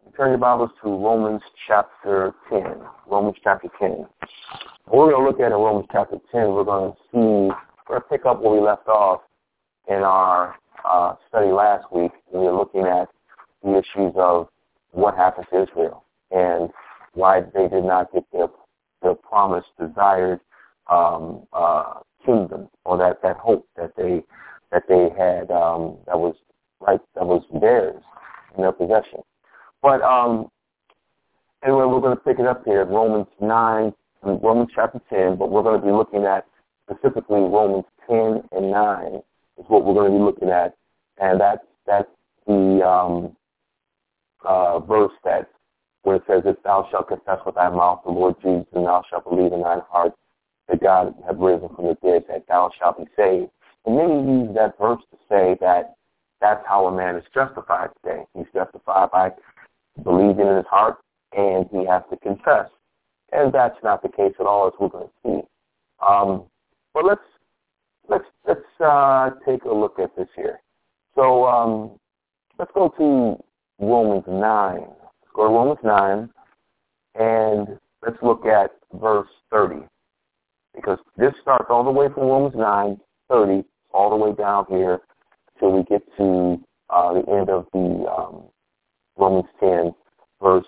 Turn your Bibles to Romans chapter 10. Romans chapter 10. What we're going to look at in Romans chapter 10, we're going to pick up where we left off in our study last week. We were looking at the issues of what happened to Israel and why they did not get their promised, desired kingdom, or that hope that they had that was theirs in their possession. But anyway, we're going to pick it up here, Romans chapter 10, but we're going to be looking at specifically Romans 10 and 9 is what we're going to be looking at, and that's the verse that where it says, "If thou shalt confess with thy mouth the Lord Jesus, and thou shalt believe in thine heart that God hath risen from the dead, that thou shalt be saved." And then he used that verse to say that that's how a man is justified today. He's justified by believing in his heart, and he has to confess. And that's not the case at all, as we're going to see. But let's take a look at this here. So let's go to Romans 9. Let's go to Romans 9, and let's look at verse 30, because this starts all the way from Romans 9:30 all the way down here till we get to the end of the Romans 10, verse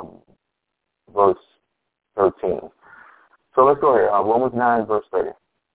13. So let's go here. Romans 9, verse 30.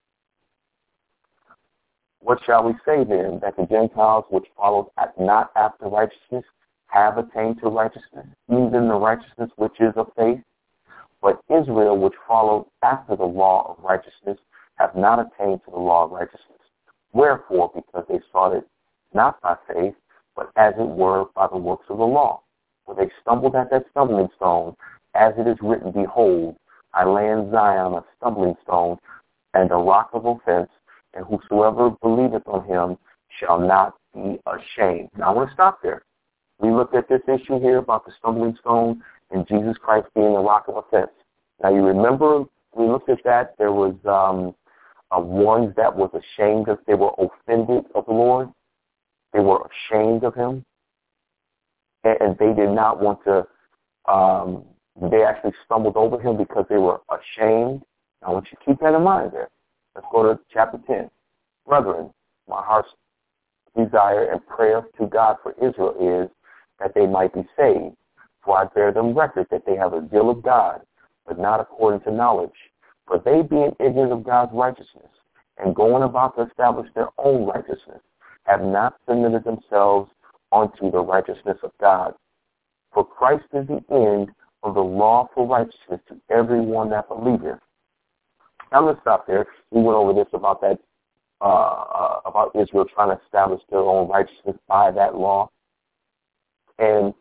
"What shall we say then? That the Gentiles which followed not after righteousness have attained to righteousness, even the righteousness which is of faith? But Israel which followed after the law of righteousness have not attained to the law of righteousness. Wherefore, because they sought it not by faith, but as it were by the works of the law. For they stumbled at that stumbling stone, as it is written, Behold, I lay in Zion a stumbling stone and a rock of offense, and whosoever believeth on him shall not be ashamed." Now I want to stop there. We looked at this issue here about the stumbling stone and Jesus Christ being the rock of offense. Now you remember we looked at that. There was ones that was ashamed of, they were offended of the Lord. They were ashamed of him, and they did not want to, they actually stumbled over him because they were ashamed. I want you to keep that in mind there. Let's go to chapter 10. "Brethren, my heart's desire and prayer to God for Israel is that they might be saved. For I bear them record that they have a zeal of God, but not according to knowledge. For they, being ignorant of God's righteousness, and going about to establish their own righteousness, have not submitted themselves unto the righteousness of God. For Christ is the end of the law for righteousness to everyone that believeth." Now let's stop there. We went over this about that, about Israel trying to establish their own righteousness by that law, and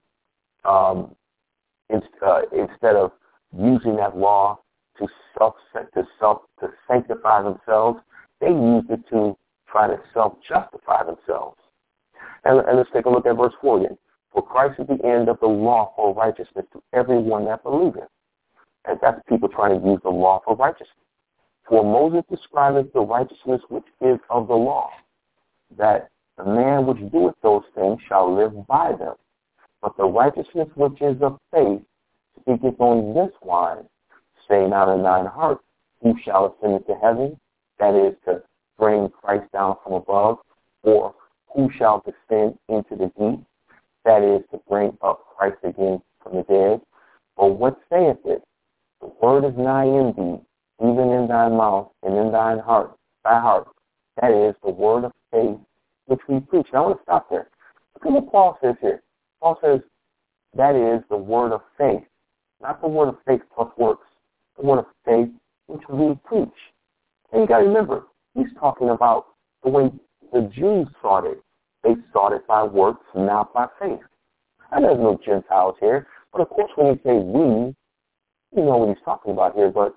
instead of using that law to sanctify themselves, they used it to try to self-justify themselves. And let's take a look at verse 4 again. "For Christ is the end of the law for righteousness to everyone that believeth." And that's people trying to use the law for righteousness. "For Moses describeth the righteousness which is of the law, that the man which doeth those things shall live by them. But the righteousness which is of faith speaketh on this wise, Say not in thine heart, who shall ascend into heaven, that is to bring Christ down from above, or who shall descend into the deep, that is to bring up Christ again from the dead. Or what saith it? The word is nigh in thee, even in thy mouth and in thine heart, thy heart. That is the word of faith which we preach. Now I want to stop there. Look at what Paul says here. Paul says that is the word of faith, not the word of faith plus works, the word of faith which we preach. And you got to remember, he's talking about the way the Jews sought it. They sought it by works, not by faith. And there's no Gentiles here. But of course, when you say we, you know what he's talking about here. But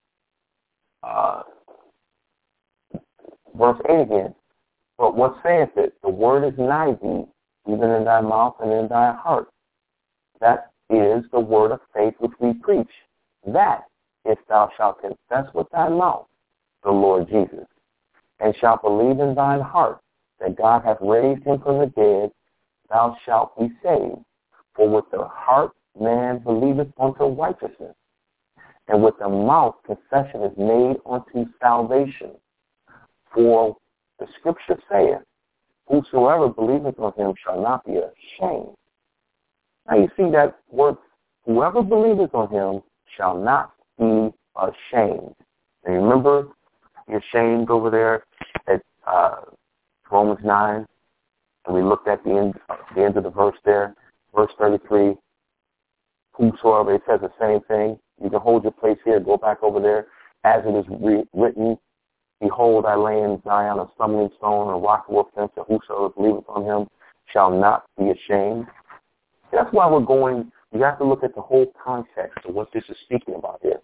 verse 8 again. But what saith it? The word is nigh thee, even in thy mouth and in thy heart. That is the word of faith which we preach. That if thou shalt confess with thy mouth the Lord Jesus, and shalt believe in thine heart that God hath raised him from the dead, thou shalt be saved. For with the heart man believeth unto righteousness, and with the mouth confession is made unto salvation. For the scripture saith, whosoever believeth on him shall not be ashamed. Now you see that word, whoever believeth on him shall not be ashamed. And remember, you're ashamed over there at Romans 9, and we looked at the end of the verse there, verse 33. Whosoever, it says the same thing. You can hold your place here, go back over there. As it is written, behold, I lay in Zion a stumbling stone, a rock of offense, and whosoever believeth on him shall not be ashamed. That's why we're going, you have to look at the whole context of what this is speaking about here.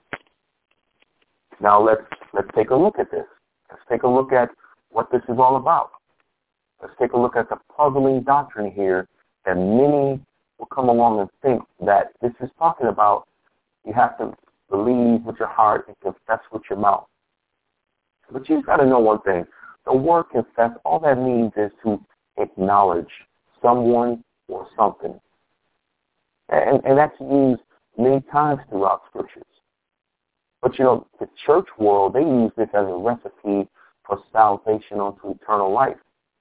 Now let's take a look at this. Let's take a look at what this is all about. Let's take a look at the puzzling doctrine here that many will come along and think that this is talking about you have to believe with your heart and confess with your mouth. But you've got to know one thing. The word confess, all that means is to acknowledge someone or something. And that's used many times throughout scriptures. But, you know, the church world, they use this as a recipe for salvation unto eternal life.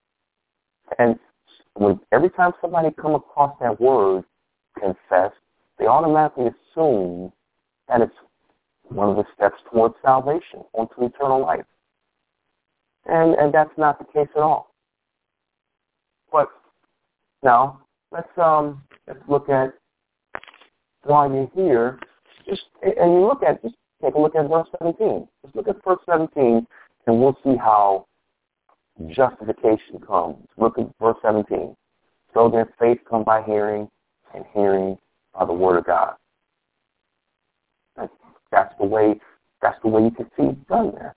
And every time somebody come across that word, confess, they automatically assume that it's one of the steps towards salvation unto eternal life. And that's not the case at all. But now, let's look at, while you're here, just take a look at verse 17. Just look at verse 17, and we'll see how justification comes. Look at verse 17. So then faith comes by hearing, and hearing by the word of God. That's the way you can see it done there.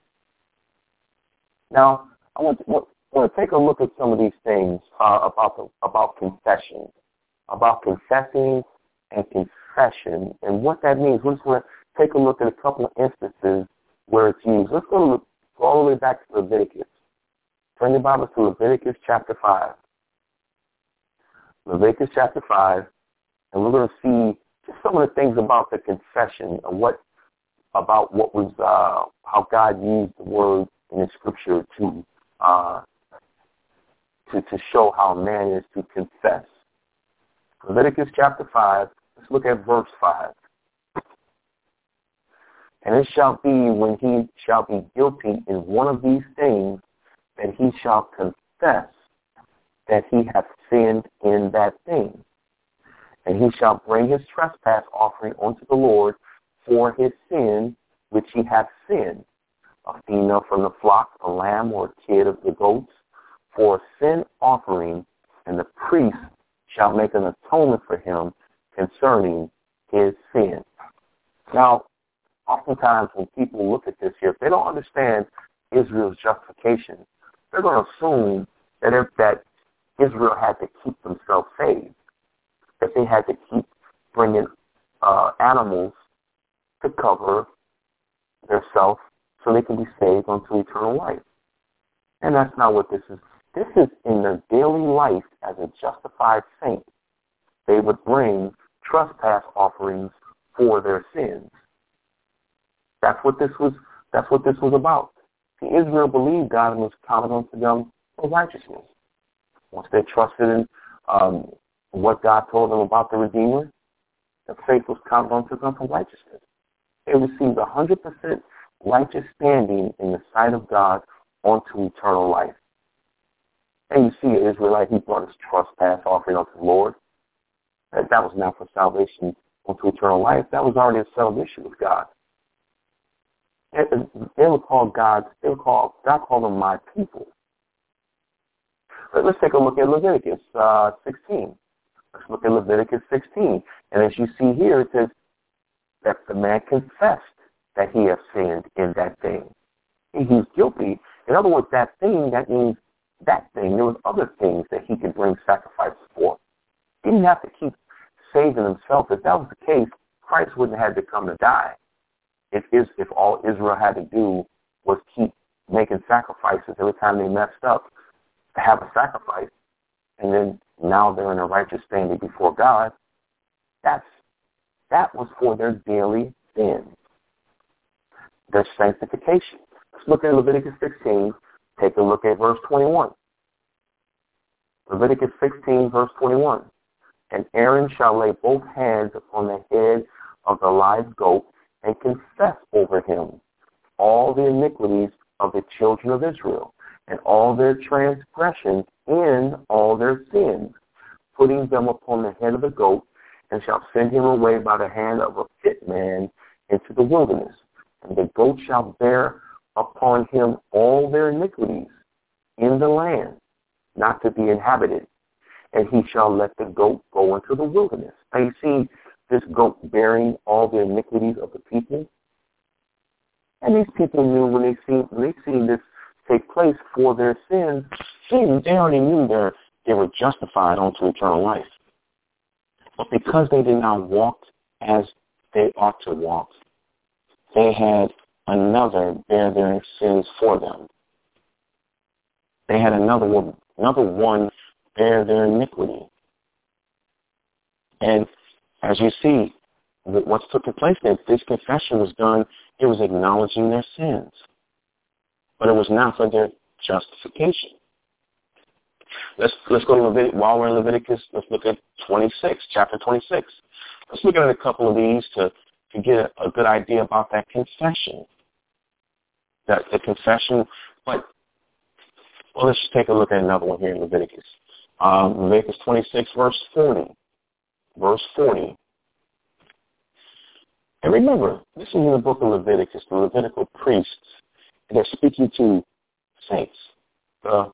Now, I want to take a look at some of these things about confession, about confessing and confession, and what that means. We're just going to take a look at a couple of instances where it's used. Let's go all the way back to Leviticus. Turn your Bible to Leviticus chapter 5. Leviticus chapter 5, and we're going to see just some of the things about the confession, about what was how God used the word in the scripture to show how man is to confess. Leviticus chapter 5, let's look at verse 5. And it shall be when he shall be guilty in one of these things that he shall confess that he hath sinned in that thing. And he shall bring his trespass offering unto the Lord for his sin which he hath sinned, a female from the flock, a lamb or a kid of the goats, for a sin offering, and the priest shall make an atonement for him concerning his sin. Now, oftentimes when people look at this here, if they don't understand Israel's justification, they're going to assume that Israel had to keep themselves saved, that they had to keep bringing animals to cover themselves so they can be saved unto eternal life. And that's not what this is. This is in their daily life as a justified saint. They would bring trespass offerings for their sins. That's what this was about. See, Israel believed God and was counted unto them for righteousness. Once they trusted in what God told them about the Redeemer, the faith was counted unto them for righteousness. They received 100% righteous standing in the sight of God unto eternal life. And you see an Israelite, he brought his trespass offering unto the Lord. That was not for salvation unto eternal life. That was already a settled issue with God. They were called God called them my people. But let's take a look at Leviticus 16. Let's look at Leviticus 16. And as you see here, it says that the man confessed that he has sinned in that thing. And he's guilty. In other words, that thing, that means that thing. There was other things that he could bring sacrifices for. He didn't have to keep saving himself. If that was the case, Christ wouldn't have had to come to die. If all Israel had to do was keep making sacrifices every time they messed up to have a sacrifice, and then now they're in a righteous standing before God, That was for their daily sins, their sanctification. Let's look at Leviticus 16. Take a look at verse 21. Leviticus 16, verse 21. And Aaron shall lay both hands upon the head of the live goat and confess over him all the iniquities of the children of Israel and all their transgressions in all their sins, putting them upon the head of the goat, and shall send him away by the hand of a fit man into the wilderness. And the goat shall bear upon him all their iniquities in the land, not to be inhabited. And he shall let the goat go into the wilderness. Now you see this goat bearing all the iniquities of the people. And these people knew when they seen this take place for their sins, they already knew they were justified unto eternal life. But because they did not walk as they ought to walk, they had another bear their sins for them. They had another one bear their iniquity. And as you see, what's taking place there, this confession was done, it was acknowledging their sins. But it was not for their justification. Let's go to Leviticus. While we're in Leviticus, let's look at 26, chapter 26. Let's look at a couple of these to get a good idea about that confession. The confession, but let's just take a look at another one here in Leviticus. Leviticus 26, verse 40. Verse 40. And remember, this is in the book of Leviticus, the Levitical priests. They're speaking to saints, the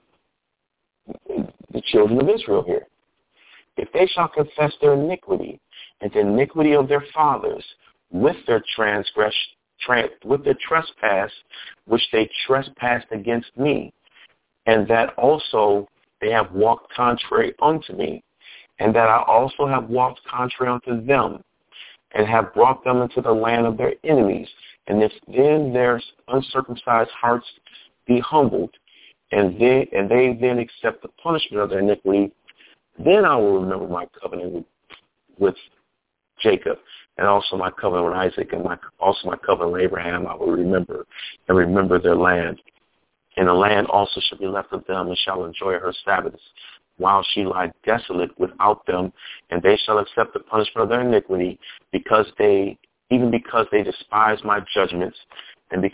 children of Israel here. If they shall confess their iniquity and the iniquity of their fathers with their with their trespass, which they trespassed against me, and that also they have walked contrary unto me, and that I also have walked contrary unto them, and have brought them into the land of their enemies, and if then their uncircumcised hearts be humbled, and they then accept the punishment of their iniquity, then I will remember my covenant with Jacob, and also my covenant with Isaac, and also my covenant with Abraham. I will remember their land. And the land also shall be left of them, and shall enjoy her Sabbaths, while she lie desolate without them, and they shall accept the punishment of their iniquity, because they despise my judgments, and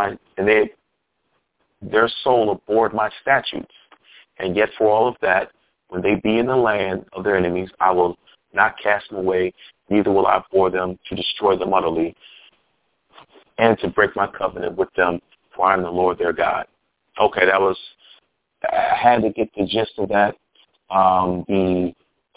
their soul abhorred my statutes. And yet for all of that, when they be in the land of their enemies, I will not cast them away, neither will I abhor them to destroy them utterly, and to break my covenant with them, for I am the Lord their God. Okay, I had to get the gist of that, the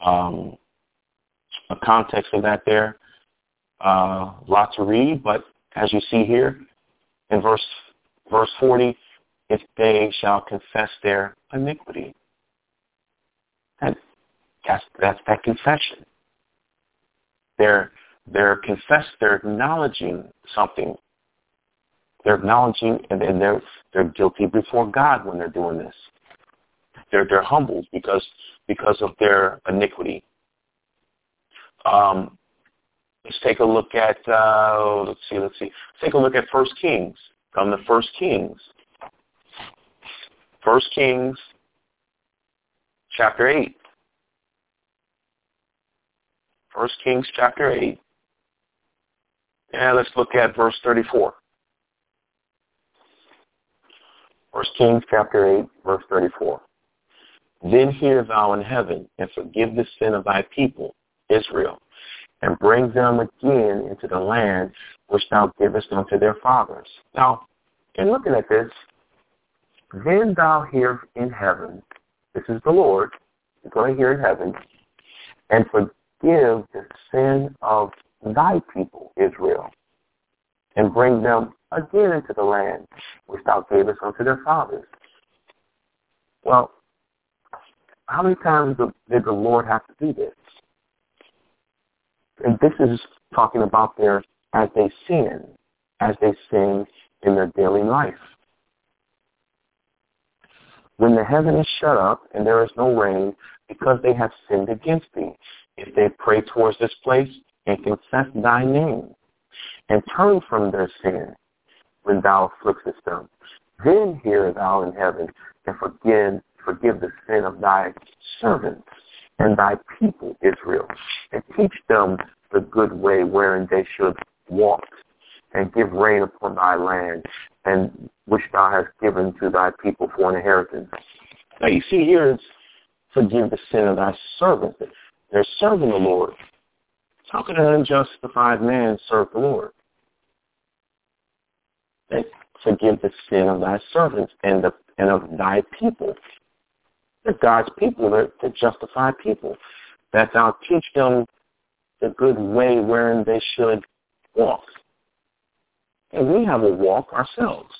context of that there. A lot to read, but as you see here in verse 40, if they shall confess their iniquity. That's that confession. They're acknowledging something. They're acknowledging, and they're guilty before God when they're doing this. They're humbled because of their iniquity. Let's take a look at let's see. Take a look at 1 Kings. Come to 1 Kings. 1 Kings, chapter 8. 1 Kings, chapter 8. And let's look at verse 34. 1 Kings, chapter 8, verse 34. Then hear thou in heaven, and forgive the sin of thy people, Israel, and bring them again into the land which thou givest unto their fathers. Now, in looking at this, then thou hear in heaven, this is the Lord, you're going to hear in heaven, and forgive the sin of thy people, Israel, and bring them again into the land which thou gavest unto their fathers. Well, how many times did the Lord have to do this? And this is talking about as they sin in their daily life. When the heaven is shut up and there is no rain, because they have sinned against thee. if they pray towards this place and confess thy name and turn from their sin when thou afflictest them, then hear thou in heaven and forgive the sin of thy servants and thy people Israel, and teach them the good way wherein they should walk, and give rain upon thy land, and which thou hast given to thy people for an inheritance. Now you see here, it's forgive the sin of thy servants. They're serving the Lord. How can an unjustified man serve the Lord? They forgive the sin of thy servants and of thy people. They're God's people. They're justified people. That thou teach them the good way wherein they should walk. And we have a walk ourselves.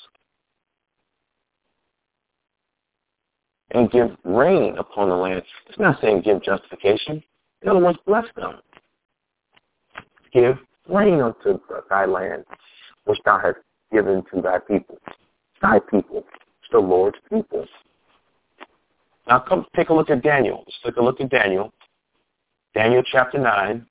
And give rain upon the land. It's not saying give justification. In other words, bless them. Give rain unto thy land, which thou hast given to thy people. Thy people. It's the Lord's people. Now come take a look at Daniel. Let's take a look at Daniel. Daniel chapter 9.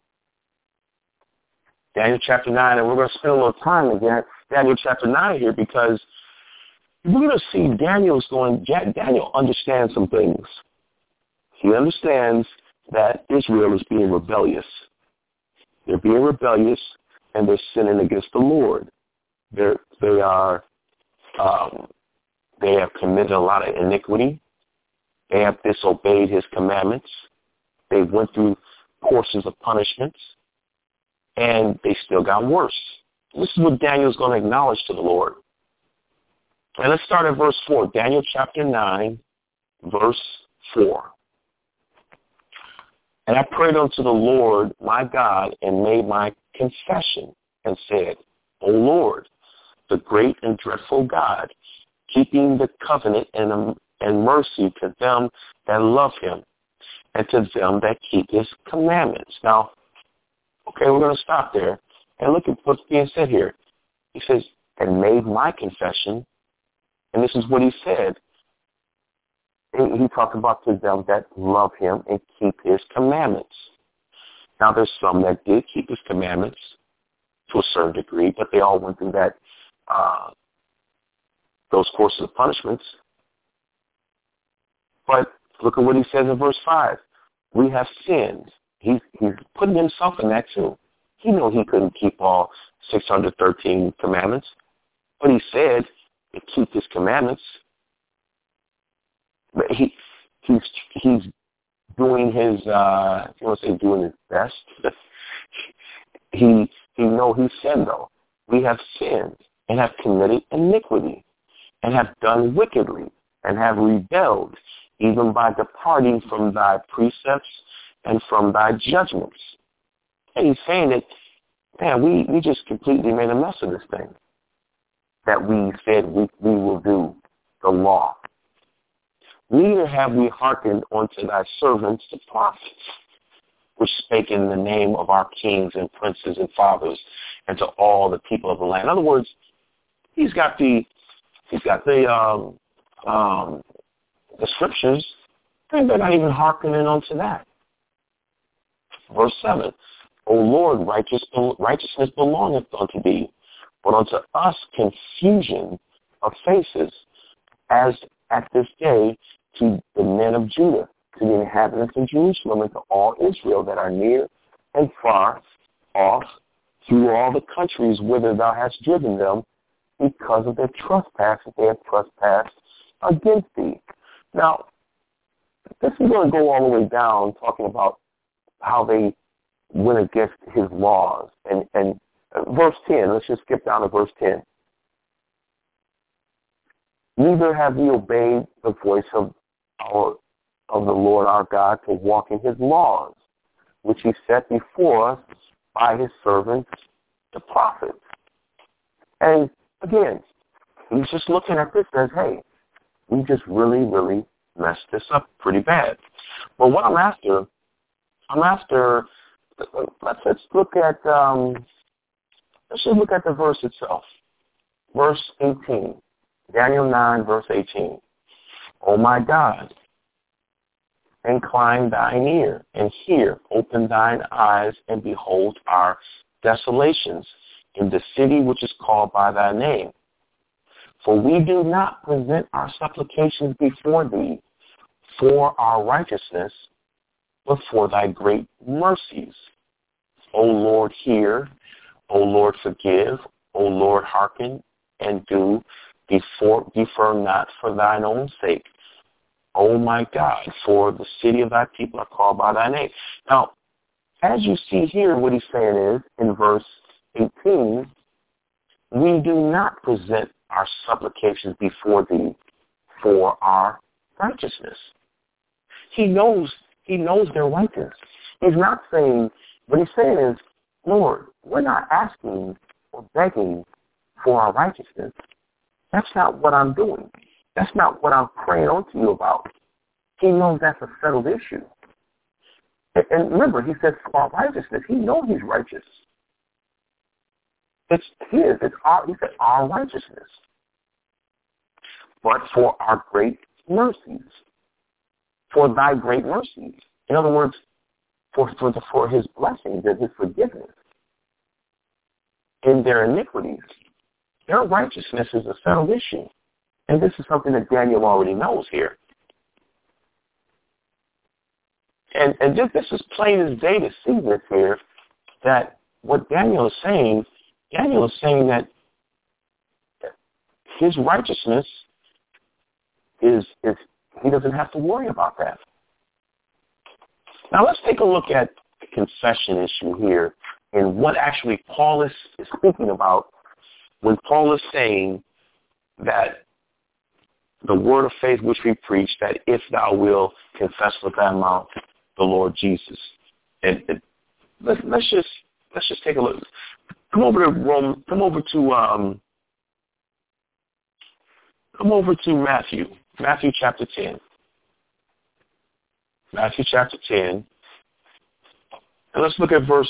Daniel chapter 9, and we're going to spend a little time again at Daniel chapter 9 here, because we're going to see Daniel understands some things. He understands that Israel is being rebellious. They're being rebellious, and they're sinning against the Lord. They have committed a lot of iniquity. They have disobeyed his commandments. They went through courses of punishments, and they still got worse. This is what Daniel's going to acknowledge to the Lord. And let's start at verse 4. Daniel chapter 9, verse 4. And I prayed unto the Lord my God and made my confession and said, O Lord, the great and dreadful God, keeping the covenant and mercy to them that love him and to them that keep his commandments. Now, okay, we're going to stop there and look at what's being said here. He says, and made my confession, and this is what he said. He talked about to them that love him and keep his commandments. Now, there's some that did keep his commandments to a certain degree, but they all went through that those courses of punishments. But look at what he says in verse 5. We have sinned. He's putting himself in that too. He knew he couldn't keep all 613 commandments, but he said to keep his commandments. But he's doing his, if you want to say doing his best. he know he sinned though. We have sinned and have committed iniquity and have done wickedly and have rebelled, even by departing from thy precepts and from thy judgments. And he's saying that, man, we just completely made a mess of this thing. That we said we will do the law. Neither have we hearkened unto thy servants the prophets, which spake in the name of our kings and princes and fathers, and to all the people of the land. In other words, he's got the scriptures, and they're not even hearkening unto that. Verse 7, O Lord, righteousness belongeth unto thee, but unto us confusion of faces, as at this day to the men of Judah, to the inhabitants of Jerusalem, and to all Israel that are near and far off, through all the countries whither thou hast driven them, because of their trespass that they have trespassed against thee. Now, this is going to go all the way down, talking about how they went against his laws. And verse 10, let's just skip down to verse 10. Neither have we obeyed the voice of the Lord our God to walk in his laws, which he set before us by his servants, the prophets. And again, he's just looking at this as, hey, we just really, really messed this up pretty bad. But what I'm after, let's look at, let's just look at the verse itself. Verse 18, Daniel 9, verse 18. Oh my God, incline thine ear, and hear, open thine eyes, and behold our desolations in the city which is called by thy name. For we do not present our supplications before thee for our righteousness, but for thy great mercies. O Lord, hear. O Lord, forgive. O Lord, hearken, and do. Defer not for thine own sake. O my God, for the city of thy people are called by thy name. Now, as you see here, what he's saying is, in verse 18, we do not present our supplications before thee for our righteousness. He knows their righteous. He's not saying, what he's saying is, Lord, we're not asking or begging for our righteousness. That's not what I'm doing. That's not what I'm praying unto you about. He knows that's a settled issue. And remember, he says for our righteousness. He knows he's righteous. It's his. He said our righteousness. But for our great mercies. For thy great mercies. In other words, for his blessings and his forgiveness in their iniquities. Their righteousness is a settled issue. And this is something that Daniel already knows here. And this is plain as day to see this here, that what Daniel is saying that his righteousness is he doesn't have to worry about that. Now let's take a look at the confession issue here and what actually Paul is speaking about when Paul is saying that the word of faith which we preach, that if thou wilt confess with thy mouth the Lord Jesus. And let's just take a look. Come over to Matthew chapter 10. Matthew chapter 10. And let's look at verse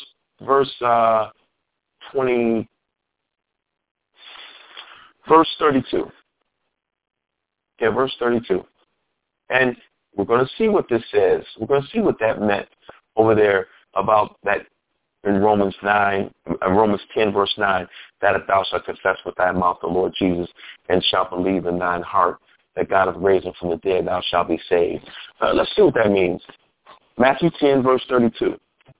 32. Yeah, verse 32. And we're going to see what this says. We're going to see what that meant over there about that in Romans 10, verse 9, that if thou shalt confess with thy mouth the Lord Jesus and shalt believe in thine heart that God hath raised him from the dead, thou shalt be saved. Let's see what that means. Matthew 10, verse 32.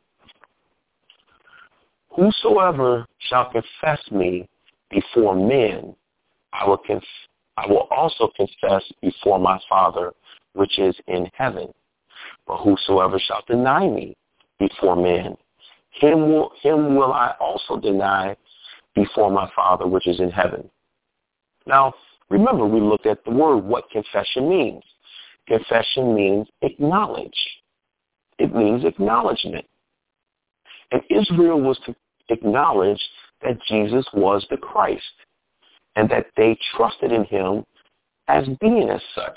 Whosoever shall confess me before men, I will also confess before my Father which is in heaven. But whosoever shall deny me before men, him will I also deny before my Father which is in heaven. Now, remember, we looked at the word, what confession means. Confession means acknowledge. It means acknowledgement. And Israel was to acknowledge that Jesus was the Christ and that they trusted in him as being as such.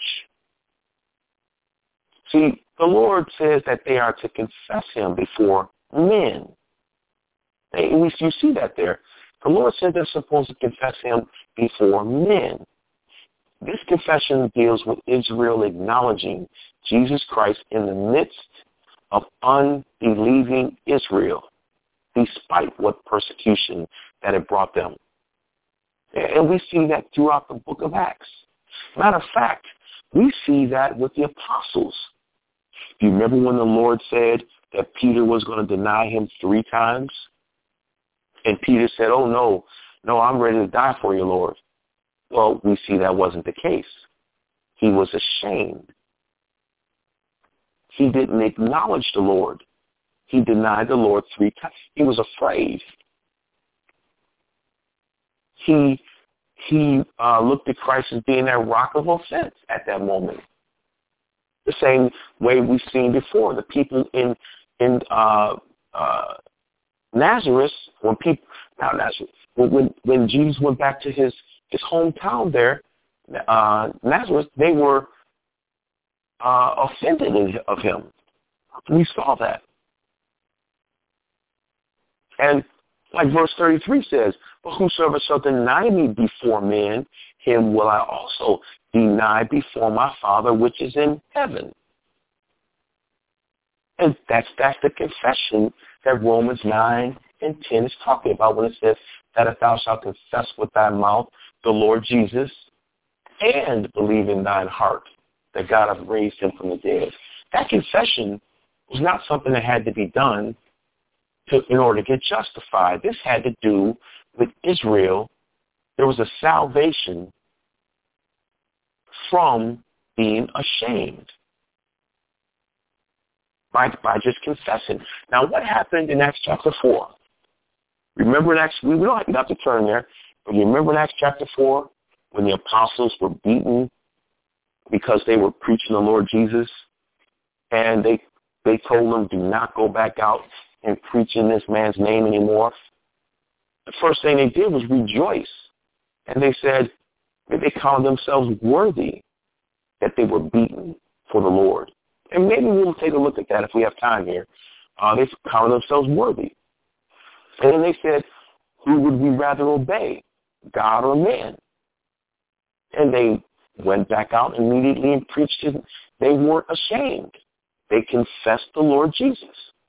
See, the Lord says that they are to confess him before men. You see that there. The Lord said they're supposed to confess him before men. This confession deals with Israel acknowledging Jesus Christ in the midst of unbelieving Israel, despite what persecution that it brought them. And we see that throughout the book of Acts. Matter of fact, we see that with the apostles. Do you remember when the Lord said that Peter was going to deny him 3 times? And Peter said, oh, no, I'm ready to die for you, Lord. Well, we see that wasn't the case. He was ashamed. He didn't acknowledge the Lord. He denied the Lord 3 times. He was afraid. He looked at Christ as being that rock of offense at that moment. The same way we've seen before. The people in Nazareth, when Jesus went back to his hometown there, Nazareth, they were offended of him. We saw that. And like verse 33 says, but whosoever shall deny me before men, him will I also deny before my Father which is in heaven. And that's the confession that Romans 9 and 10 is talking about when it says that if thou shalt confess with thy mouth the Lord Jesus and believe in thine heart that God hath raised him from the dead. That confession was not something that had to be done in order to get justified. This had to do with Israel. There was a salvation from being ashamed by just confessing. Now, what happened in Acts chapter 4? Remember in Acts, we don't have to turn there, but you remember in Acts chapter 4 when the apostles were beaten because they were preaching the Lord Jesus, and they told them, do not go back out and preach in this man's name anymore. The first thing they did was rejoice. And they said that they counted themselves worthy that they were beaten for the Lord. And maybe we'll take a look at that if we have time here. They counted themselves worthy. And then they said, who would we rather obey, God or man? And they went back out immediately and preached it. They weren't ashamed. They confessed the Lord Jesus.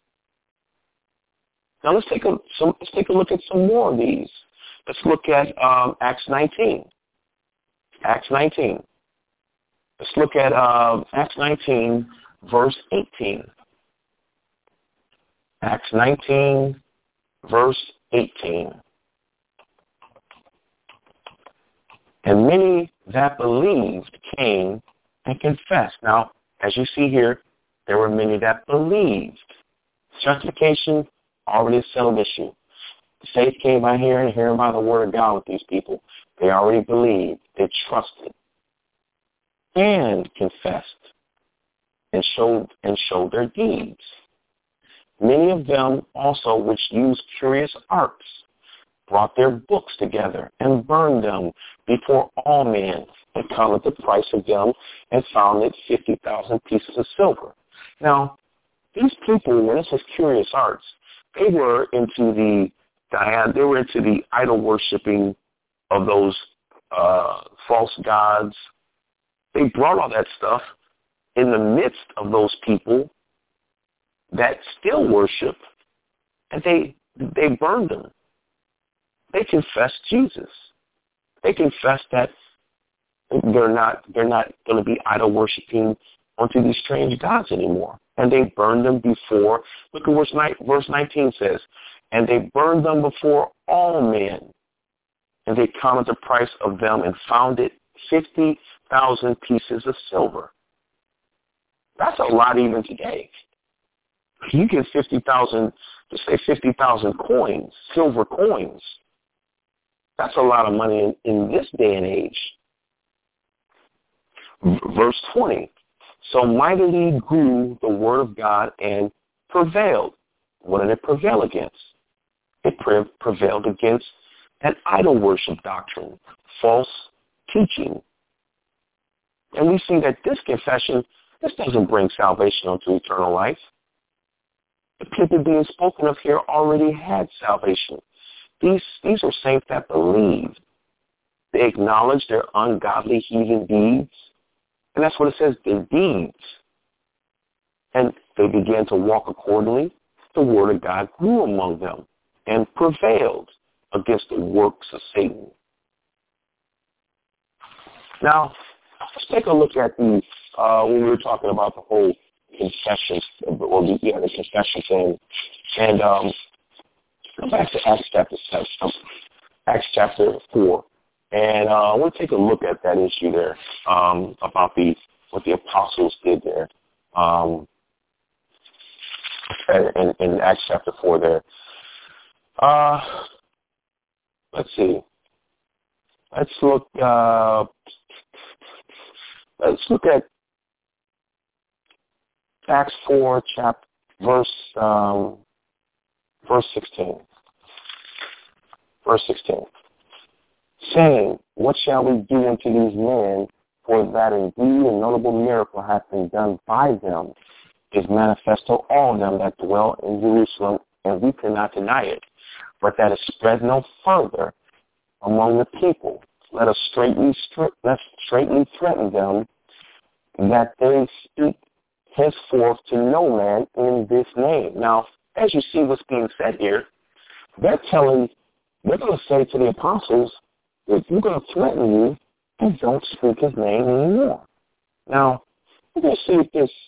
Now let's take a look at some more of these. Let's look at Acts 19. Acts 19. Let's look at Acts 19, verse 18. Acts 19, verse 18. And many that believed came and confessed. Now, as you see here, there were many that believed. Justification, already a settled issue. Faith came by hearing, hearing by the word of God with these people. They already believed. They trusted and confessed and showed their deeds. Many of them also, which used curious arts, brought their books together and burned them before all men and counted the price of them and found it 50,000 pieces of silver. Now, these people, when this was curious arts, they were into the idol worshiping of those false gods. They brought all that stuff in the midst of those people that still worship, and they burned them. They confessed Jesus. They confessed that they're not going to be idol worshiping onto these strange gods anymore. And they burned them before. Look at verse 19 says, and they burned them before all men. And they counted the price of them and found it 50,000 pieces of silver. That's a lot even today. You get 50,000, just say 50,000 coins, silver coins. That's a lot of money in this day and age. Verse 20. So mightily grew the word of God and prevailed. What did it prevail against? It prevailed against an idol worship doctrine, false teaching. And we see that this confession, this doesn't bring salvation unto eternal life. The people being spoken of here already had salvation. These are saints that believed. They acknowledged their ungodly heathen deeds. And that's what it says, their deeds. And they began to walk accordingly. The word of God grew among them and prevailed against the works of Satan. Now, let's take a look at the, when we were talking about the whole confession, or the confession thing. And go back to Acts chapter 4. And we'll take a look at that issue there about what the apostles did there in Acts chapter 4 there. Let's see. Let's look at Acts 4 verse 16. Verse 16. Saying, what shall we do unto these men? For that indeed a notable miracle hath been done by them, is manifest to all them that dwell in Jerusalem, and we cannot deny it. But that it spread no further among the people. Let us straightly threaten them that they speak henceforth to no man in this name. Now, as you see what's being said here, they're going to say to the apostles, if we're going to threaten you, and don't speak his name anymore. Now, we're going to see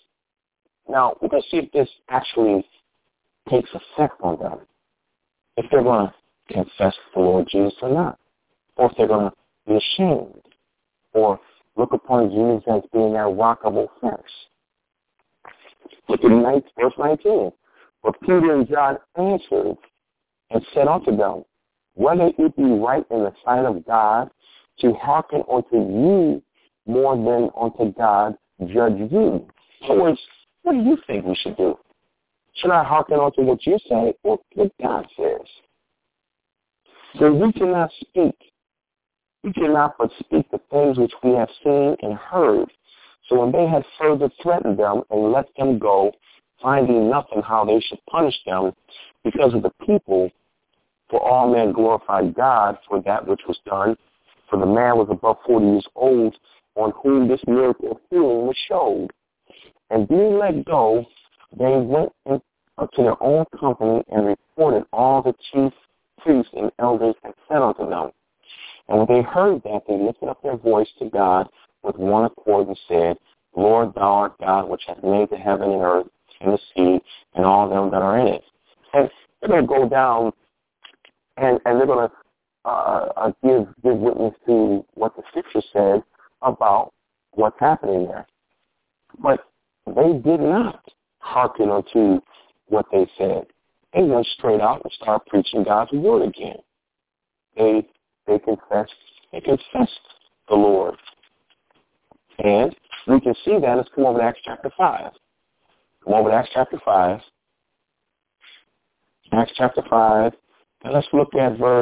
if this actually takes effect on them. If they're going to confess the Lord Jesus or not. Or if they're going to be ashamed. Or look upon Jesus as being their rock of offense. Look at verse 19. But Peter and John answered and said unto them, whether it be right in the sight of God to hearken unto you more than unto God, judge you. In other words, what do you think we should do? Should I hearken unto what you say or what God says? So we cannot speak. We cannot but speak the things which we have seen and heard. So when they had further threatened them and let them go, finding nothing how they should punish them because of the people, for all men glorified God for that which was done, for the man was above 40 years old, on whom this miracle of healing was showed. And being let go, they went up to their own company and reported all the chief priests and elders had said unto them. And when they heard that, they lifted up their voice to God with one accord and said, Lord, thou art God, which hath made the heaven and earth and the sea and all them that are in it. And they're going to go down and they're going to give witness to what the scripture said about what's happening there. But they did not hearken unto what they said. They went straight out and started preaching God's word again. They confessed the Lord. And we can see that. Let's come over to Acts chapter 5. Come over to Acts chapter 5. Acts chapter 5. And let's take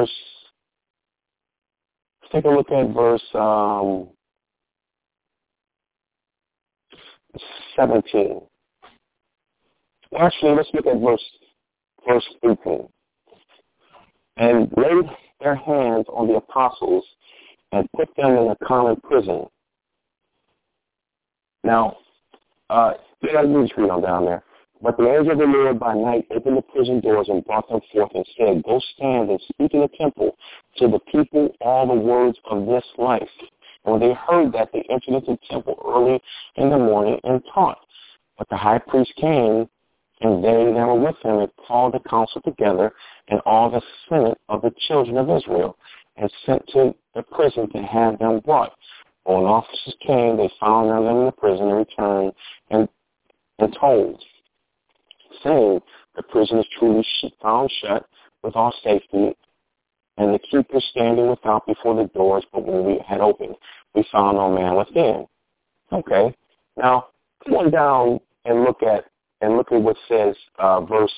a look at verse 17. Well, actually, let's look at verse 18. And laid their hands on the apostles and put them in a common prison. Now, you got to read on down there. But the angel of the Lord by night opened the prison doors and brought them forth and said, go stand and speak in the temple to the people all the words of this life. And when they heard that, they entered into the temple early in the morning and taught. But the high priest came, and they that were with him and called the council together and all the senate of the children of Israel, and sent to the prison to have them brought. When officers came, they found them in the prison and returned and told, saying, the prison is truly found shut with all safety, and the keepers standing without before the doors, but when we had opened, we found no man within. Okay. Now, come on down and look at what says verse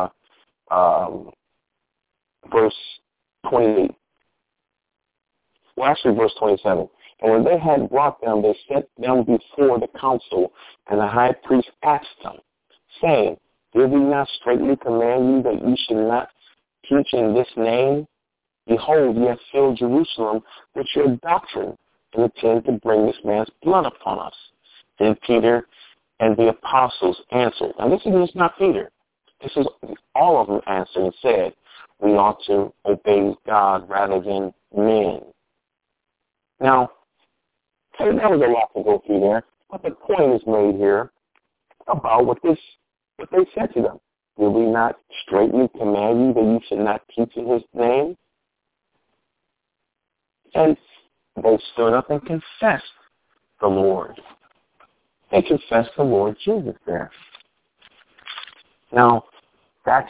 28. Well, actually, verse 27. And when they had brought them, they set them before the council, and the high priest asked them, saying, did we not straitly command you that you should not teach in this name? Behold, ye have filled Jerusalem with your doctrine, and intend to bring this man's blood upon us. Then Peter and the apostles answered. Now, this is not Peter. This is all of them answered and said, we ought to obey God rather than men. Now, there was a lot to go through there, but the point is made here about what they said to them. Did we not straightly command you that you should not teach in his name? And they stood up and confessed the Lord. They confessed the Lord Jesus there. Now, that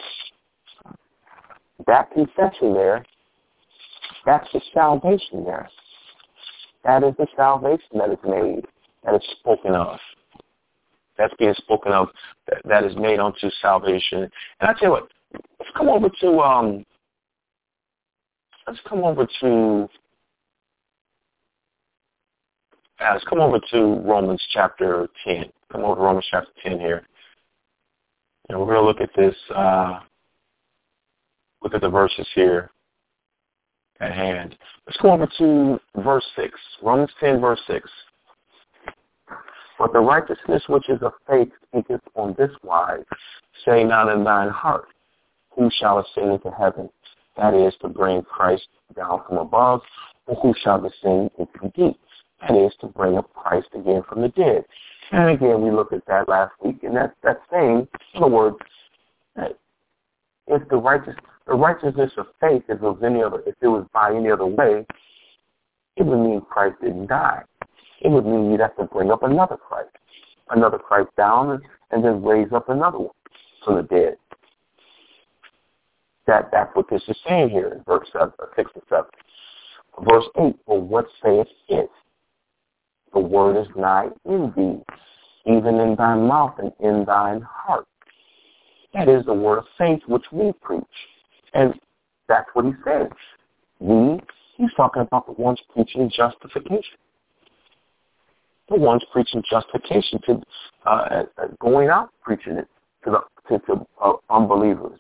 confession there, that's the salvation there. That is the salvation that is made, that is spoken of. That's being spoken of, that is made unto salvation. And I tell you what, let's come over to Romans chapter 10. Come over to Romans chapter 10 here. And we're going to look at this, look at the verses here at hand. Let's go over to verse 6. Romans 10, verse 6. But the righteousness which is of faith speaketh on this wise, say not in thine heart, who shall ascend into heaven? That is to bring Christ down from above, or who shall descend into the deep? That is to bring up Christ again from the dead. And again, we looked at that last week, and that's saying, in other words, that if the righteousness of faith, if it was by any other way, it would mean Christ didn't die. It would mean you'd have to bring up another Christ down, and then raise up another one from the dead. That's what this is saying here in verse 6 and 7. Verse 8, for what saith it? The word is nigh in thee, even in thy mouth and in thine heart. That is the word of faith which we preach. And that's what he says. He's talking about the ones preaching justification. The ones preaching justification, going out preaching it to unbelievers.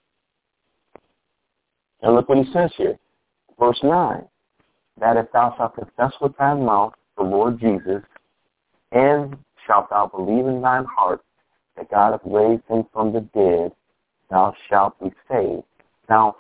And look what he says here, verse 9, that if thou shalt confess with thy mouth the Lord Jesus, and shalt thou believe in thine heart that God hath raised him from the dead, thou shalt be saved. Now,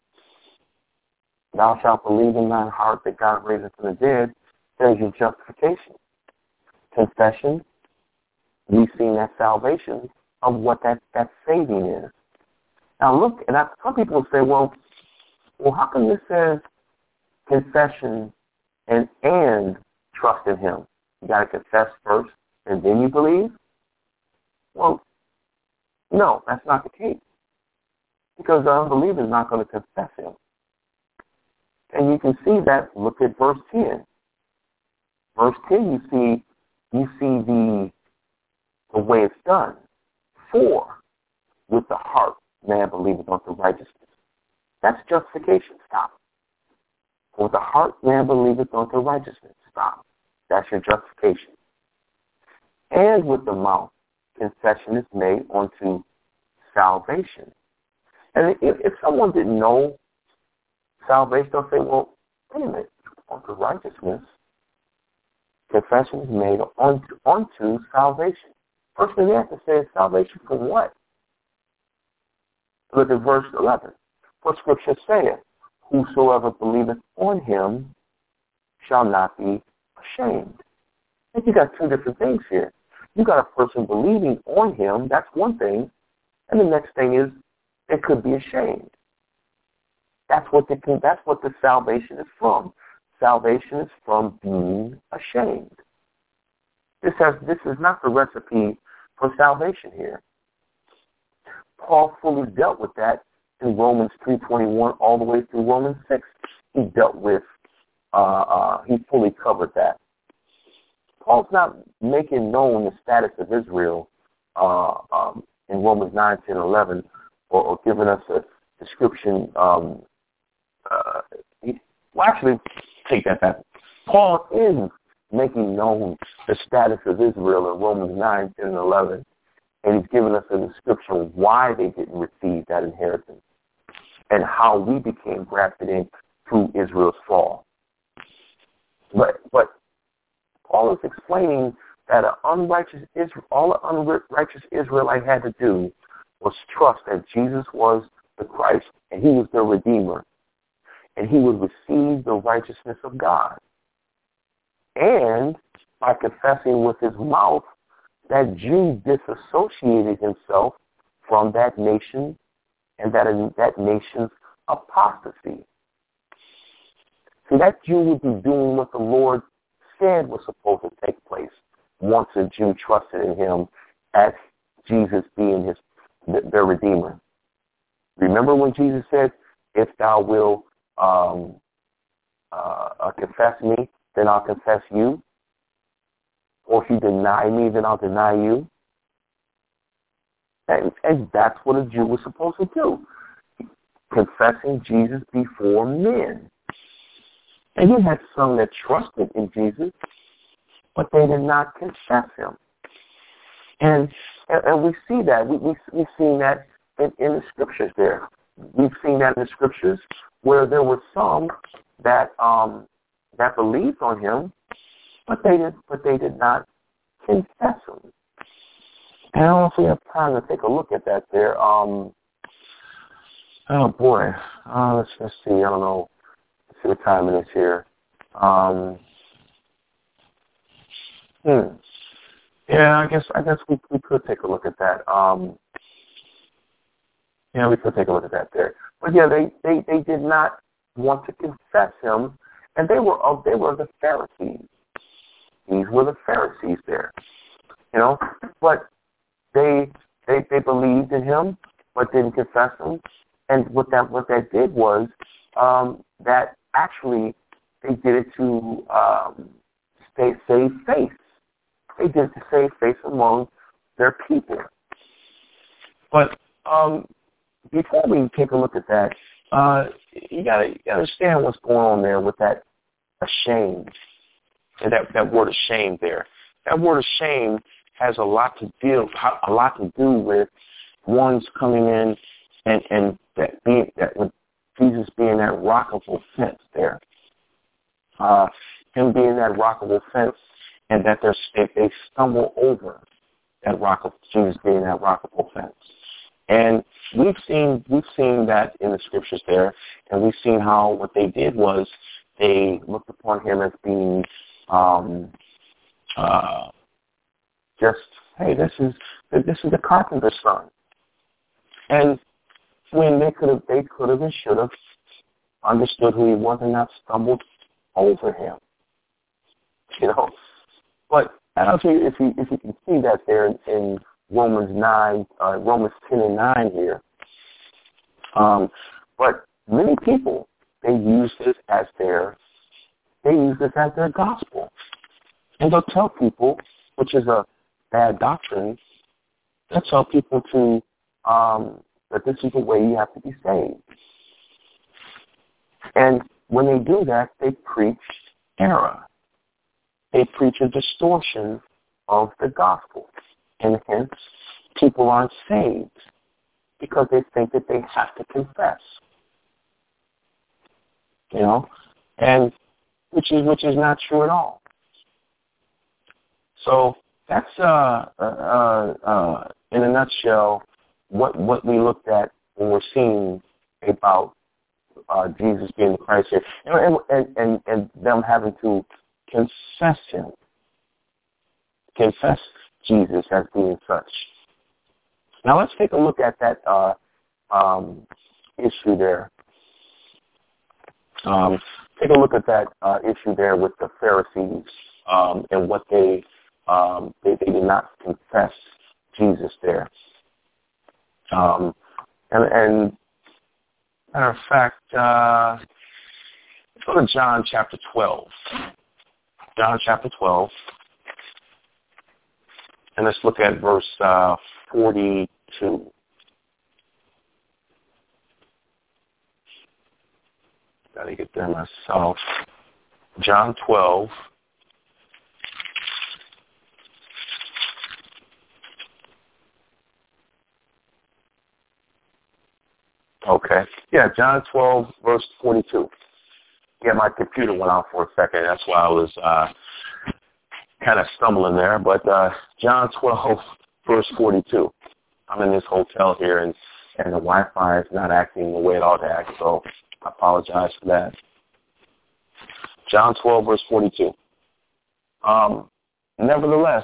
thou shalt believe in thine heart that God raised him from the dead, there's your justification. Confession, we've seen that salvation of what that saving is. Now look, and some people will say, well, how come this says confession and trust in him? You got to confess first and then you believe? Well, no, that's not the case. Because the unbeliever is not going to confess him. And you can see that, look at verse 10. Verse 10, you see the way it's done. For with the heart man believeth unto righteousness. That's justification. Stop. For with the heart man believeth unto righteousness. Stop. That's your justification. And with the mouth confession is made unto salvation. And if someone didn't know salvation, they'll say, well, wait a minute, unto righteousness, confession is made unto salvation. First thing they have to say is salvation from what? Look at verse 11. For Scripture saith, whosoever believeth on him shall not be ashamed. And you got two different things here. You got a person believing on him, that's one thing, and the next thing is they could be ashamed. That's what the salvation is from. Salvation is from being ashamed. This is not the recipe for salvation here. Paul fully dealt with that in Romans 3:21 all the way through Romans 6. He dealt with, he fully covered that. Paul's not making known the status of Israel in Romans 9, 10, 11, or giving us a description. Actually, take that back. Paul is making known the status of Israel in Romans 9, 10, and 11, and he's giving us a description of why they didn't receive that inheritance and how we became grafted in through Israel's fall. But Paul is explaining that all an unrighteous Israelite had to do was trust that Jesus was the Christ and he was their Redeemer, and he would receive the righteousness of God. And by confessing with his mouth, that Jew disassociated himself from that nation and that nation's apostasy. See, that Jew would be doing what the Lord said was supposed to take place once a Jew trusted in him as Jesus being their Redeemer. Remember when Jesus said, if thou wilt confess me, then I'll confess you. Or if you deny me, then I'll deny you. And that's what a Jew was supposed to do, confessing Jesus before men. And you had some that trusted in Jesus, but they did not confess him. And we see that. We've seen that in the scriptures there. We've seen that in the scriptures where there were some that believed on him, but they did not confess him. And I don't know if we have time to take a look at that there. Oh boy, let's see. I don't know. Let's see what time it is here. Yeah, I guess we could take a look at that. Yeah, we could take a look at that there. But yeah, they did not want to confess him, and they were the Pharisees. These were the Pharisees there, But they believed in him, but didn't confess him. And what that did was that actually they did it to save face. They did it to save face among their people. But before we take a look at that, you gotta understand what's going on there with that ashamed. And that word ashamed there. That word ashamed has a lot to do with one's coming in and that with Jesus being that rock of offense there. Him being that rock of offense, and that they stumble over that rock of Jesus being that rock of offense. And we've seen that in the scriptures there, and we've seen how what they did was they looked upon him as being just, hey, this is the carpenter's son. And when they could have and should have understood who he was and not stumbled over him. But I don't know if you can see that there in Romans 10 and 9 here. But many people, they use this as their gospel. And they'll tell people, which is a bad doctrine, they'll tell people to that this is the way you have to be saved. And when they do that, they preach error. They preach a distortion of the gospel. And hence, people aren't saved because they think that they have to confess. And which is not true at all. So that's in a nutshell what we looked at when we're seeing about Jesus being the Christ here, and them having to confess Jesus as being such. Now let's take a look at that issue there. Take a look at that issue there with the Pharisees and what they did not confess Jesus there. And matter of fact, let's go to John chapter 12. John chapter 12. And let's look at verse 42. Got to get there myself. John 12. Okay. Yeah, John 12, verse 42. Yeah, my computer went out for a second. That's why I was kind of stumbling there. But John 12, verse 42. I'm in this hotel here, and the Wi-Fi is not acting the way it ought to act, so I apologize for that. John 12, verse 42. Nevertheless,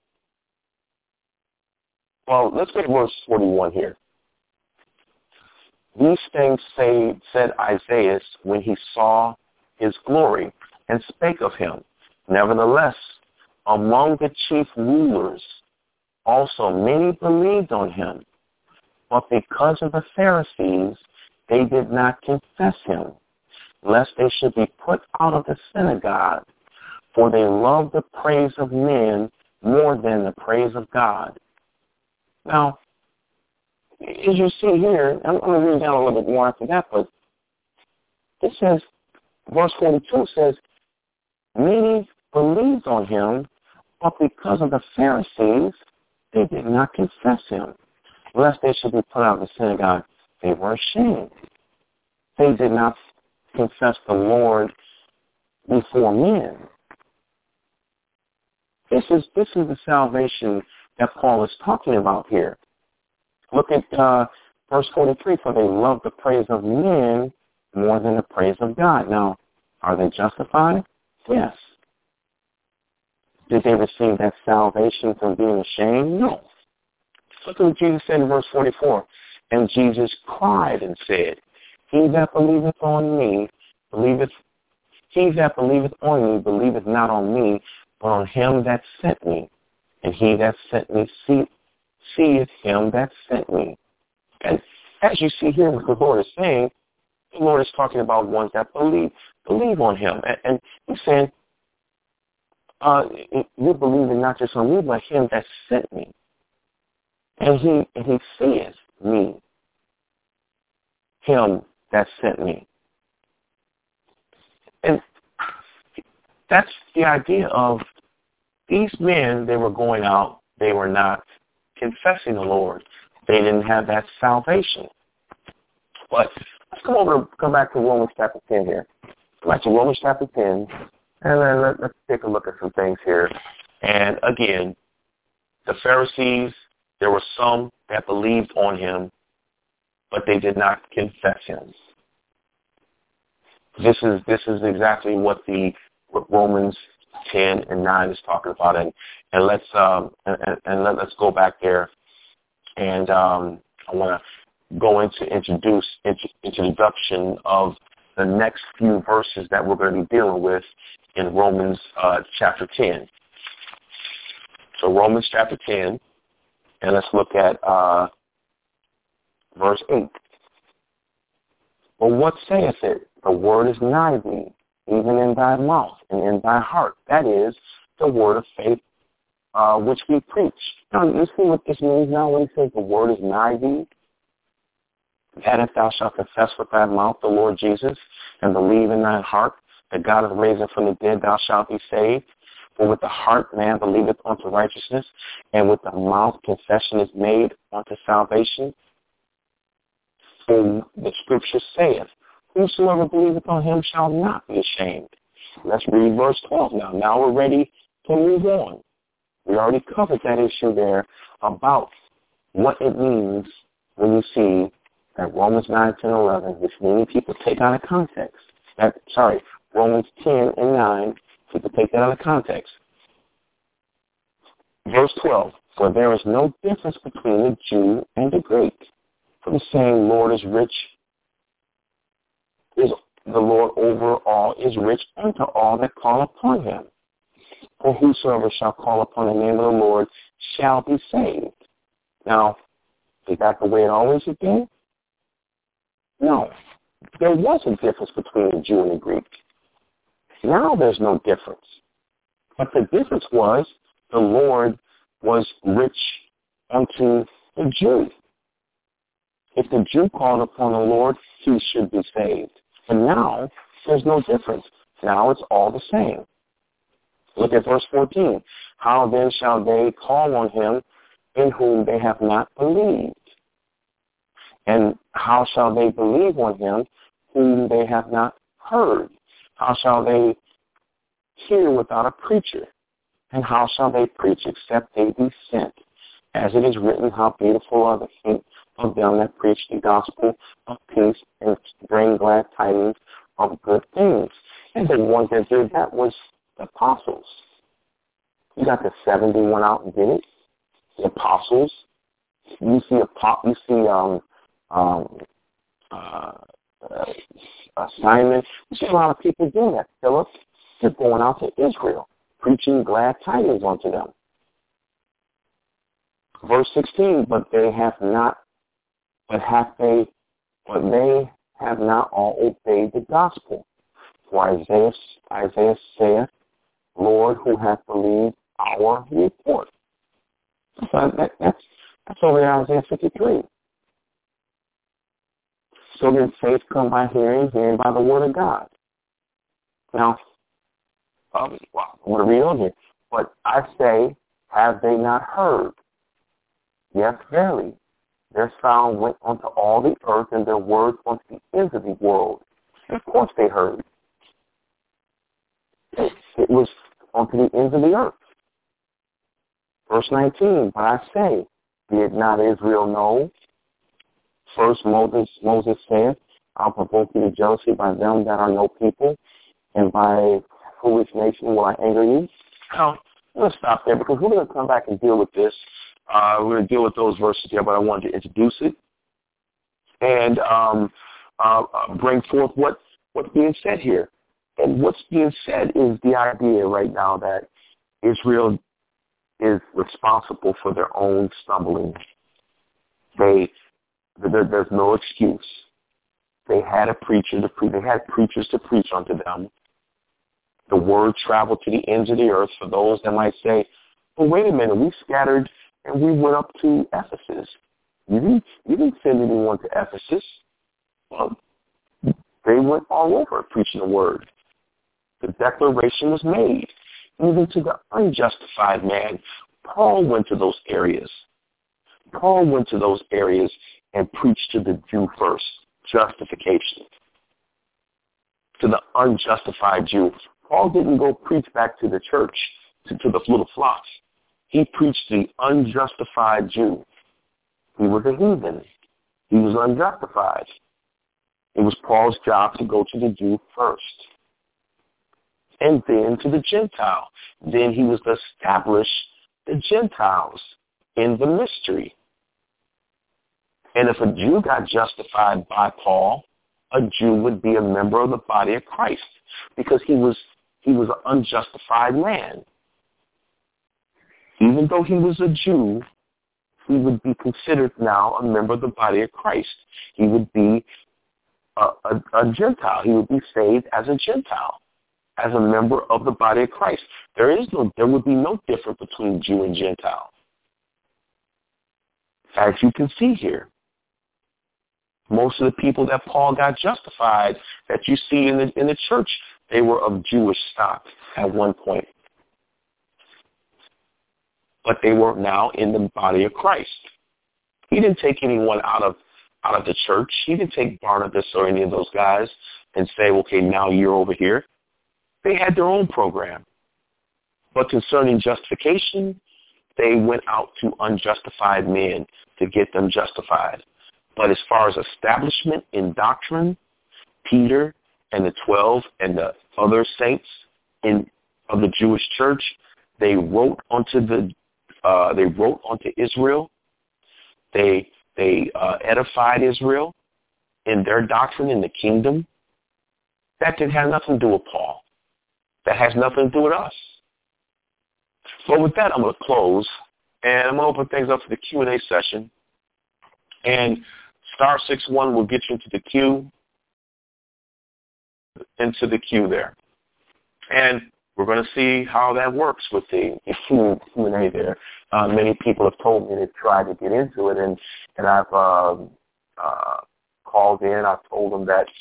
well, let's go to verse 41 here. These things said Isaiah when he saw his glory and spake of him. Nevertheless, among the chief rulers also many believed on him. But because of the Pharisees, they did not confess him, lest they should be put out of the synagogue, for they loved the praise of men more than the praise of God. Now, as you see here, I'm going to read down a little bit more after that, but it says, verse 42 says, many believed on him, but because of the Pharisees, they did not confess him, lest they should be put out of the synagogue. They were ashamed. They did not confess the Lord before men. This is the salvation that Paul is talking about here. Look at verse 43, for they love the praise of men more than the praise of God. Now, are they justified? Yes. Did they receive that salvation from being ashamed? No. Look at what Jesus said in verse 44. And Jesus cried and said, he that believeth on me, he that believeth on me, believeth not on me, but on him that sent me. And he that sent me seeth him that sent me. And as you see here what the Lord is saying, the Lord is talking about ones that believe on him. And he's saying, you're believing not just on me, but him that sent me. And he seeth me, him that sent me. And that's the idea of these men. They were going out. They were not confessing the Lord. They didn't have that salvation. But let's come back to Romans chapter 10 here. Go back to Romans chapter 10, and let's take a look at some things here. And again, the Pharisees, there were some that believed on him, but they did not confess him. This is exactly what Romans 10 and 9 is talking about, and let's go back there, and I want to go into introduction of the next few verses that we're going to be dealing with in Romans chapter 10. So Romans chapter 10, and let's look at verse 8. But what saith it? The word is nigh thee, even in thy mouth and in thy heart. That is the word of faith which we preach. Now, you see what this means now when he says the word is nigh thee? That if thou shalt confess with thy mouth the Lord Jesus and believe in thine heart that God hath raised him from the dead, thou shalt be saved. For with the heart man believeth unto righteousness, and with the mouth confession is made unto salvation. For the scripture saith, whosoever believeth on him shall not be ashamed. Let's read verse 12 now. Now we're ready to move on. We already covered that issue there about what it means when you see that Romans 9, 10, 11, which many people take out of context. Romans 10 and 9, people take that out of context. Verse 12, for there is no difference between the Jew and the Greek. For the same Lord is rich, is the Lord over all is rich unto all that call upon him. For whosoever shall call upon the name of the Lord shall be saved. Now, is that the way it always has been? No. There was a difference between the Jew and the Greek. Now there's no difference. But the difference was the Lord was rich unto the Jew. If the Jew called upon the Lord, he should be saved. But now there's no difference. Now it's all the same. Look at verse 14. How then shall they call on him in whom they have not believed? And how shall they believe on him whom they have not heard? How shall they hear without a preacher? And how shall they preach except they be sent? As it is written, how beautiful are the feet of them that preach the gospel of peace and bring glad tidings of good things. And the ones that did that was the apostles. You got the 71 out and did it. The apostles. You see Simon. You see a lot of people doing that. Philip, they're going out to Israel, preaching glad tidings unto them. Verse 16, but they have not all obeyed the gospel. For Isaiah saith, Lord, who hath believed our report. So that's over in Isaiah 53. So then faith come by hearing, hearing by the word of God. Now, I want to read on here. But I say, have they not heard? Yes, verily. Their sound went unto all the earth, and their words unto the ends of the world. And of course they heard. It was unto the ends of the earth. Verse 19, but I say, did not Israel know? First Moses said, I'll provoke you to jealousy by them that are no people, and by foolish nation will I anger you. Now, I'm going to stop there because we're going to come back and deal with this. We're going to deal with those verses here, but I wanted to introduce it and bring forth what's being said here. And what's being said is the idea right now that Israel is responsible for their own stumbling. There's no excuse. They had a preacher to preach. They had preachers to preach unto them. The word traveled to the ends of the earth. For those that might say, "Well, wait a minute, we scattered and we went up to Ephesus. You didn't send anyone to Ephesus." Well, they went all over preaching the word. The declaration was made. Even to the unjustified man, Paul went to those areas. Paul went to those areas and preached to the Jew first, justification. To the unjustified Jew. Paul didn't go preach back to the church, to the little flocks. He preached to the unjustified Jew. He was a heathen. He was unjustified. It was Paul's job to go to the Jew first, and then to the Gentile. Then he was to establish the Gentiles in the mystery. And if a Jew got justified by Paul, a Jew would be a member of the body of Christ because he was an unjustified man. Even though he was a Jew, he would be considered now a member of the body of Christ. He would be a Gentile. He would be saved as a Gentile, as a member of the body of Christ. There would be no difference between Jew and Gentile. As you can see here, most of the people that Paul got justified that you see in the church, they were of Jewish stock at one point. But they were now in the body of Christ. He didn't take anyone out of the church. He didn't take Barnabas or any of those guys and say, okay, now you're over here. They had their own program. But concerning justification, they went out to unjustified men to get them justified. But as far as establishment in doctrine, Peter and the 12 and the other saints of the Jewish church, they wrote onto Israel. They edified Israel in their doctrine in the kingdom. That didn't have nothing to do with Paul. That has nothing to do with us. So with that, I'm going to close, and I'm going to open things up for the Q&A session. And *61 will get you into the queue there. And we're going to see how that works with the Q&A there. Many people have told me they've tried to get into it, and I've called in. I've told them that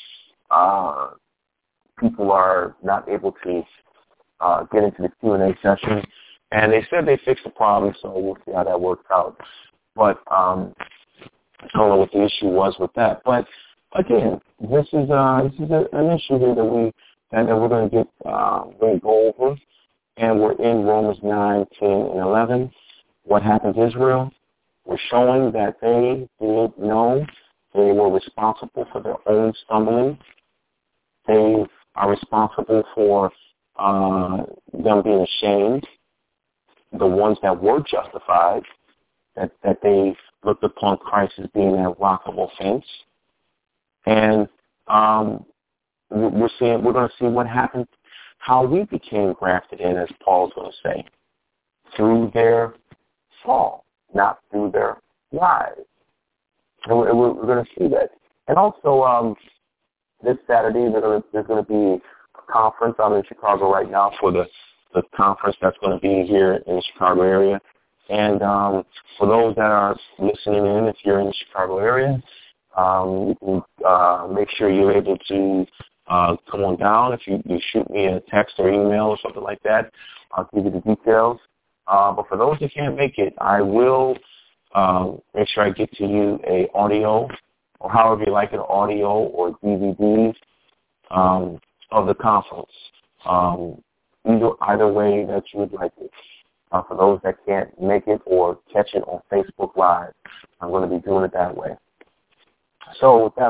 people are not able to get into the Q&A session. And they said they fixed the problem, so we'll see how that works out. But I don't know what the issue was with that. But again, this is an issue here that we're going to go over, and we're in Romans 9, 10, and 11. What happened to Israel? We're showing that they did know they were responsible for their own stumbling. They are responsible for them being ashamed. The ones that were justified, that they looked upon Christ as being that rock of offense. And we're going to see what happened, how we became grafted in, as Paul's going to say, through their fall, not through their rise. And we're going to see that. And also, this Saturday, there's going to be a conference. I'm in Chicago right now for the conference that's going to be here in the Chicago area. And for those that are listening in, if you're in the Chicago area, you can make sure you're able to come on down. If you shoot me a text or email or something like that, I'll give you the details. But for those that can't make it, I will make sure I get to you a audio, or however you like it, audio or DVD of the conference. Either way that you would like it. For those that can't make it or catch it on Facebook Live, I'm going to be doing it that way. So with that